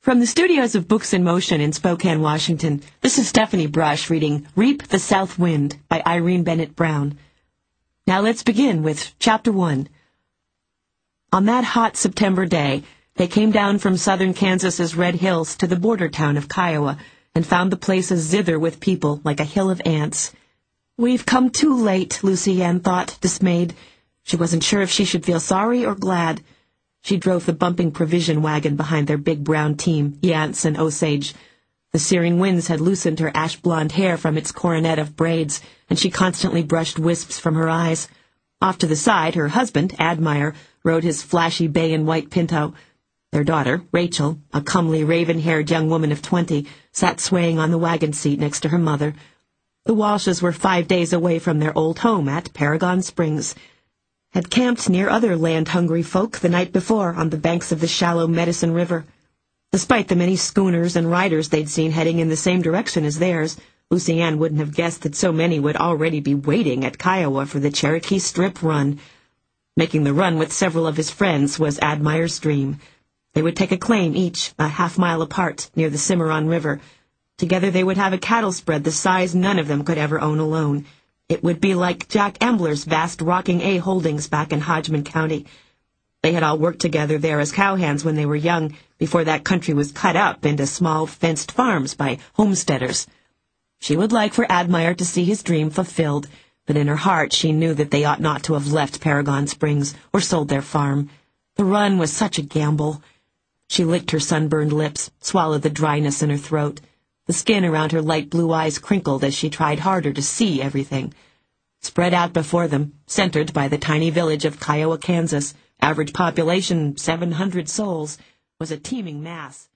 From the studios of Books in Motion in Spokane, Washington, this is Stephanie Brush reading Reap the South Wind by Irene Bennett Brown. Now let's begin with Chapter 1. On that hot September day, they came down from southern Kansas's Red Hills to the border town of Kiowa and found the place a zither with people like a hill of ants. "We've come too late," Lucy Ann thought, dismayed. She wasn't sure if she should feel sorry or glad. She drove the bumping provision wagon behind their big brown team, Yance and Osage. The searing winds had loosened her ash-blonde hair from its coronet of braids, and she constantly brushed wisps from her eyes. Off to the side, her husband, Admire, rode his flashy bay and white pinto. Their daughter, Rachel, a comely, raven-haired young woman of 20, sat swaying on the wagon seat next to her mother. The Walshes were 5 days away from their old home at Paragon Springs, had camped near other land-hungry folk the night before on the banks of the shallow Medicine River. Despite the many schooners and riders they'd seen heading in the same direction as theirs, Lucy Ann wouldn't have guessed that so many would already be waiting at Kiowa for the Cherokee Strip run. Making the run with several of his friends was Admire's dream. They would take a claim each, a half-mile apart, near the Cimarron River. Together they would have a cattle spread the size none of them could ever own alone. It would be like Jack Ambler's vast Rocking A holdings back in Hodgman County. They had all worked together there as cowhands when they were young, before that country was cut up into small fenced farms by homesteaders. She would like for Admire to see his dream fulfilled, but in her heart she knew that they ought not to have left Paragon Springs or sold their farm. The run was such a gamble. She licked her sunburned lips, swallowed the dryness in her throat. The skin around her light blue eyes crinkled as she tried harder to see everything. Spread out before them, centered by the tiny village of Kiowa, Kansas, average population 700 souls, was a teeming mass.